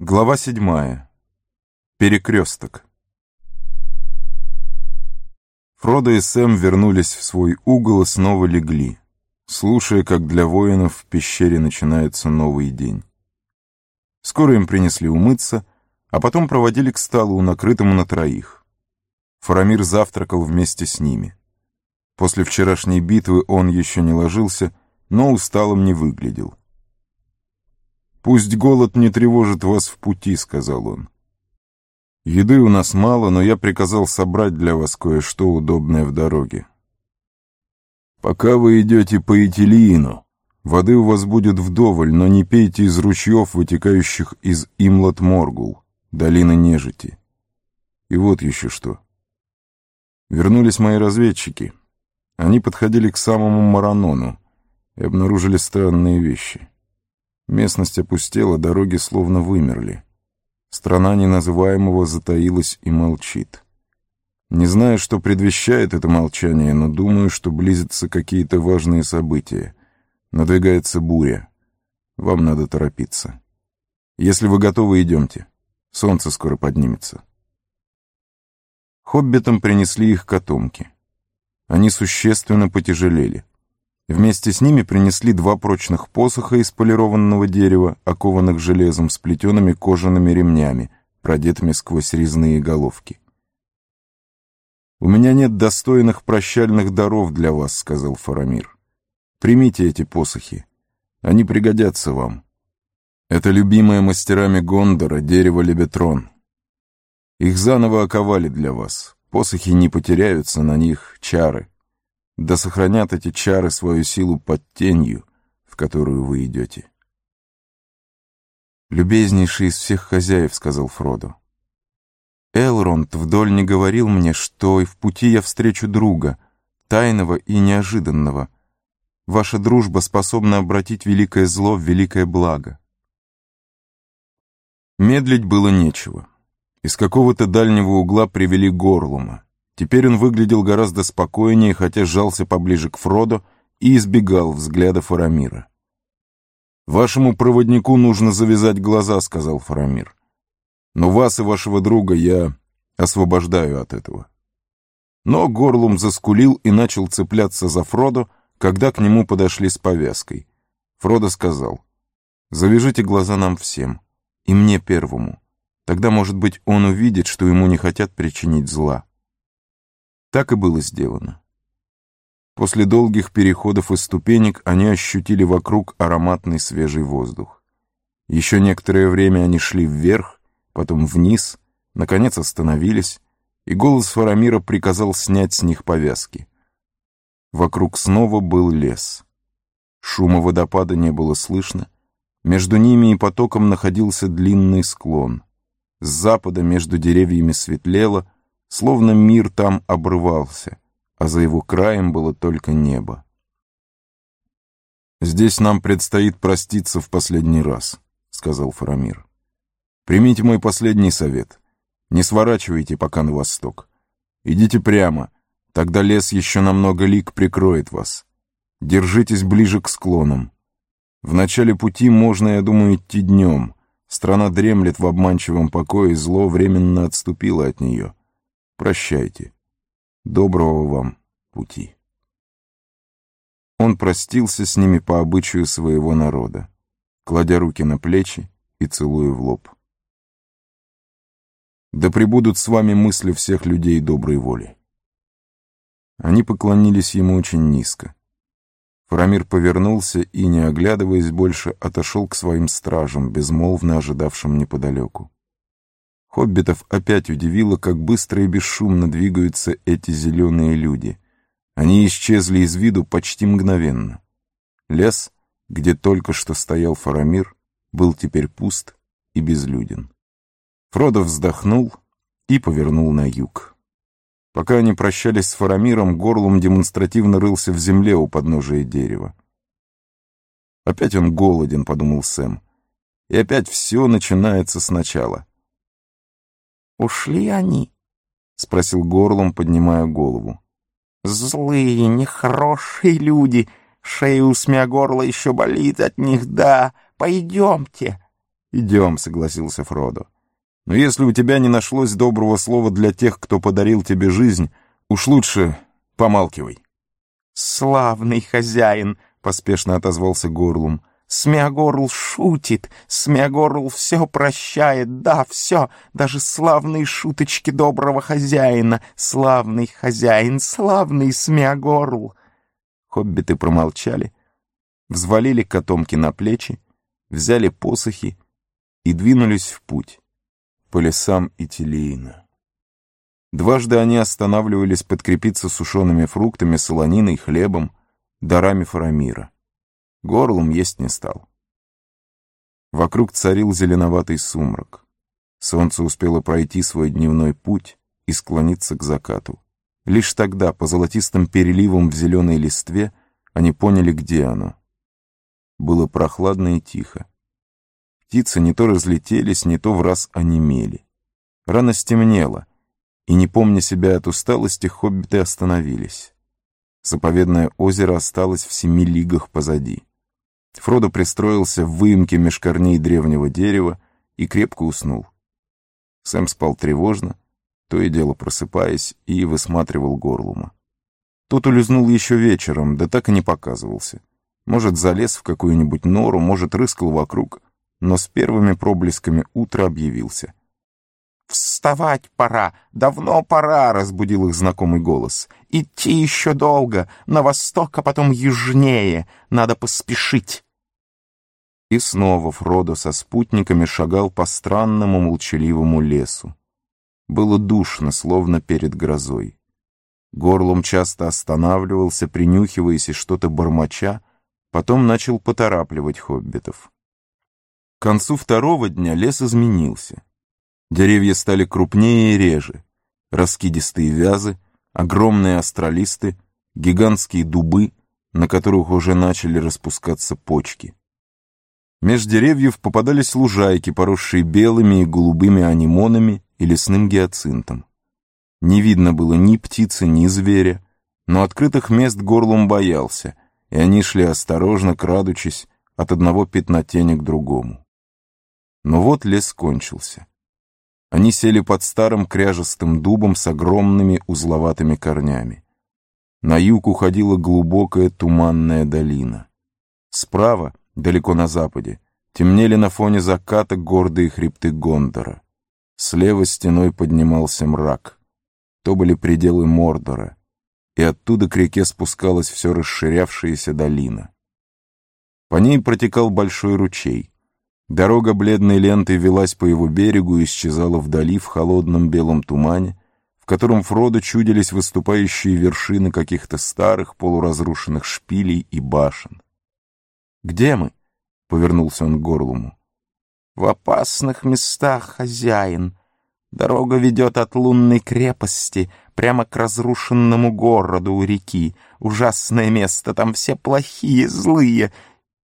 Глава 7. Перекресток. Фродо и Сэм вернулись в свой угол и снова легли, слушая, как для воинов в пещере начинается новый день. Скоро им принесли умыться, а потом проводили к столу, накрытому на троих. Фарамир завтракал вместе с ними. После вчерашней битвы он еще не ложился, но усталым не выглядел. «Пусть голод не тревожит вас в пути», — сказал он. «Еды у нас мало, но я приказал собрать для вас кое-что удобное в дороге. Пока вы идете по Итилиину, воды у вас будет вдоволь, но не пейте из ручьев, вытекающих из Имлат-Моргул, долины нежити. И вот еще что. Вернулись мои разведчики. Они подходили к самому Маранону и обнаружили странные вещи. Местность опустела, дороги словно вымерли. Страна неназываемого затаилась и молчит. Не знаю, что предвещает это молчание, но думаю, что близятся какие-то важные события. Надвигается буря. Вам надо торопиться. Если вы готовы, идемте. Солнце скоро поднимется. Хоббитам принесли их котомки. Они существенно потяжелели. Вместе с ними принесли 2 прочных посоха из полированного дерева, окованных железом, с плетеными кожаными ремнями, продетыми сквозь резные головки. «У меня нет достойных прощальных даров для вас», — сказал Фарамир. «Примите эти посохи. Они пригодятся вам. Это любимое мастерами Гондора дерево Лебетрон. Их заново оковали для вас. Посохи не потеряются, на них чары. Да сохранят эти чары свою силу под тенью, в которую вы идете». «Любезнейший из всех хозяев», — сказал Фродо. «Элронд вдоль не говорил мне, что и в пути я встречу друга, тайного и неожиданного. Ваша дружба способна обратить великое зло в великое благо». Медлить было нечего. Из какого-то дальнего угла привели Горлума. Теперь он выглядел гораздо спокойнее, хотя сжался поближе к Фродо и избегал взгляда Фарамира. «Вашему проводнику нужно завязать глаза», — сказал Фарамир. «Но вас и вашего друга я освобождаю от этого». Но Горлум заскулил и начал цепляться за Фродо, когда к нему подошли с повязкой. Фродо сказал: «Завяжите глаза нам всем, и мне первому. Тогда, может быть, он увидит, что ему не хотят причинить зла». Так и было сделано. После долгих переходов и ступенек они ощутили вокруг ароматный свежий воздух. Еще некоторое время они шли вверх, потом вниз, наконец остановились, и голос Фарамира приказал снять с них повязки. Вокруг снова был лес. Шума водопада не было слышно. Между ними и потоком находился длинный склон. С запада между деревьями светлело, словно мир там обрывался, а за его краем было только небо. «Здесь нам предстоит проститься в последний раз», — сказал Фарамир. «Примите мой последний совет. Не сворачивайте пока на восток. Идите прямо, тогда лес еще на много лиг прикроет вас. Держитесь ближе к склонам. В начале пути можно, я думаю, идти днем. Страна дремлет в обманчивом покое, зло временно отступило от нее. Прощайте. Доброго вам пути». Он простился с ними по обычаю своего народа, кладя руки на плечи и целуя в лоб. «Да пребудут с вами мысли всех людей доброй воли». Они поклонились ему очень низко. Фарамир повернулся и, не оглядываясь больше, отошел к своим стражам, безмолвно ожидавшим неподалеку. Хоббитов опять удивило, как быстро и бесшумно двигаются эти зеленые люди. Они исчезли из виду почти мгновенно. Лес, где только что стоял Фарамир, был теперь пуст и безлюден. Фродо вздохнул и повернул на юг. Пока они прощались с Фарамиром, Горлум демонстративно рылся в земле у подножия дерева. «Опять он голоден», — подумал Сэм, — «и опять все начинается сначала». «Ушли они?» — спросил Горлум, поднимая голову. «Злые, нехорошие люди. Шея у Смеогорла еще болит от них, да. Пойдемте». «Идем», — согласился Фродо. «Но если у тебя не нашлось доброго слова для тех, кто подарил тебе жизнь, уж лучше помалкивай». «Славный хозяин!» — поспешно отозвался Горлум. «Смеагорл шутит, Смеагорл все прощает, да, все, даже славные шуточки доброго хозяина. Славный хозяин, славный Смеагорл!» Хоббиты промолчали, взвалили котомки на плечи, взяли посохи и двинулись в путь по лесам Итилиина. Дважды они останавливались подкрепиться сушеными фруктами, солониной, хлебом, дарами Фарамира. Горлум есть не стал. Вокруг царил зеленоватый сумрак. Солнце успело пройти свой дневной путь и склониться к закату. Лишь тогда, по золотистым переливам в зеленой листве, они поняли, где оно. Было прохладно и тихо. Птицы не то разлетелись, не то враз онемели. Рано стемнело, и, не помня себя от усталости, хоббиты остановились. Заповедное озеро осталось в 7 лигах позади. Фродо пристроился в выемке меж корней древнего дерева и крепко уснул. Сэм спал тревожно, то и дело просыпаясь, и высматривал Горлума. Тот улизнул еще вечером, да так и не показывался. Может, залез в какую-нибудь нору, может, рыскал вокруг, но с первыми проблесками утра объявился. «Вставать пора, давно пора!» — разбудил их знакомый голос. «Идти еще долго, на восток, а потом южнее. Надо поспешить!» И снова Фродо со спутниками шагал по странному молчаливому лесу. Было душно, словно перед грозой. Горлум часто останавливался, принюхиваясь и что-то бормоча, потом начал поторапливать хоббитов. К концу второго дня лес изменился. Деревья стали крупнее и реже. Раскидистые вязы, огромные астролисты, гигантские дубы, на которых уже начали распускаться почки. Меж деревьев попадались лужайки, поросшие белыми и голубыми анимонами и лесным гиацинтом. Не видно было ни птицы, ни зверя, но открытых мест Горлум боялся, и они шли осторожно, крадучись от одного пятна тени к другому. Но вот лес кончился. Они сели под старым кряжестым дубом с огромными узловатыми корнями. На юг уходила глубокая туманная долина. Справа, далеко на западе, темнели на фоне заката гордые хребты Гондора. Слева стеной поднимался мрак. То были пределы Мордора, и оттуда к реке спускалась все расширявшаяся долина. По ней протекал большой ручей. Дорога бледной лентой велась по его берегу и исчезала вдали в холодном белом тумане, в котором Фродо чудились выступающие вершины каких-то старых полуразрушенных шпилей и башен. «Где мы?» — повернулся он к Горлуму. «В опасных местах, хозяин. Дорога ведет от лунной крепости прямо к разрушенному городу у реки. Ужасное место, там все плохие, злые.